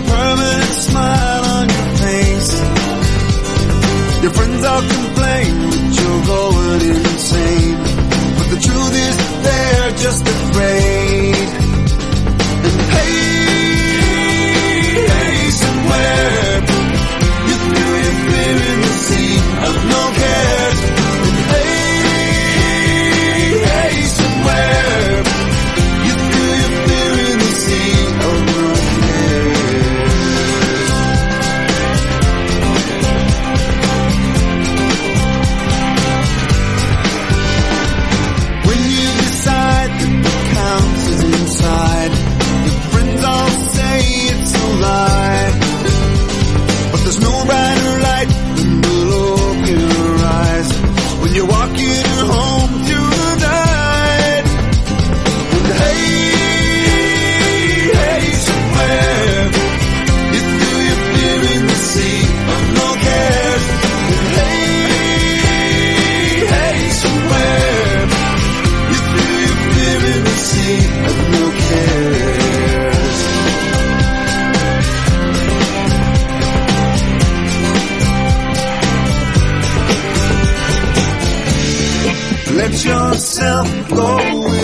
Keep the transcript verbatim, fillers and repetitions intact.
permanent smile on your face. Your friends all complain that you're going insane, but the truth is they're just afraid. And hey, hey, somewhere you threw your fear in the sea of no cares. And hey, hey, somewhere you threw your fear in the sea of no inside. Your friends all say it's a lie, but there's no brighter light than the look in your eyes when you're walking her home through the night. And hey, hey, somewhere you threw your fear in the sea of no cares. And hey, hey, somewhere you threw your fear in the sea of no cares. Let yourself go